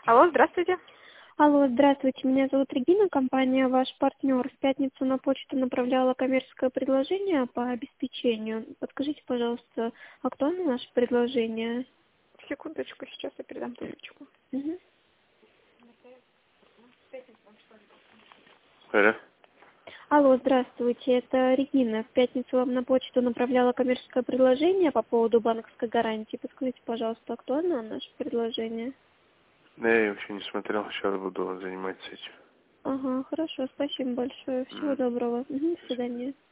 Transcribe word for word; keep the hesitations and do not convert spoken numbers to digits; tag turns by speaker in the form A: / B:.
A: Алло, здравствуйте.
B: Алло, здравствуйте, меня зовут Регина, компания «Ваш партнер». В пятницу на почту направляла коммерческое предложение по обеспечению. Подскажите, пожалуйста, актуально наше предложение?
A: Секундочку, сейчас я передам трубочку.
B: Мгм.
C: Алло.
B: Алло, здравствуйте, это Регина. В пятницу вам на почту направляла коммерческое предложение по поводу банковской гарантии. Подскажите, пожалуйста, актуально наше предложение?
C: Да, я вообще не смотрел, сейчас буду заниматься этим.
B: Ага, хорошо, спасибо большое. Всего
C: М.
B: доброго. Мгм, до свидания.